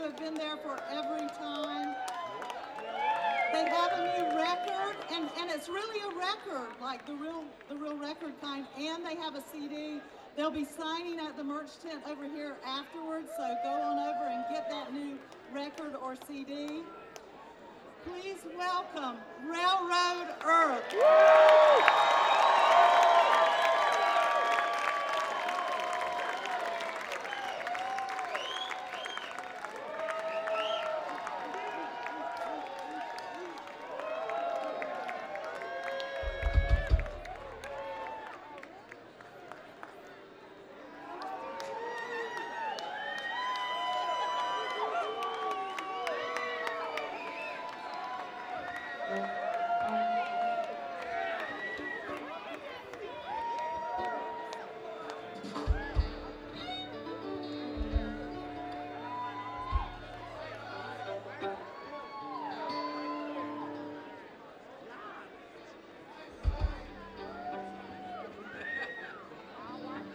have been there for every time. They have a new record, and it's really a record, like the real record kind, and they have a CD. They'll be signing at the merch tent over here afterwards, so go on over and get that new record or CD. Please welcome Railroad Earth.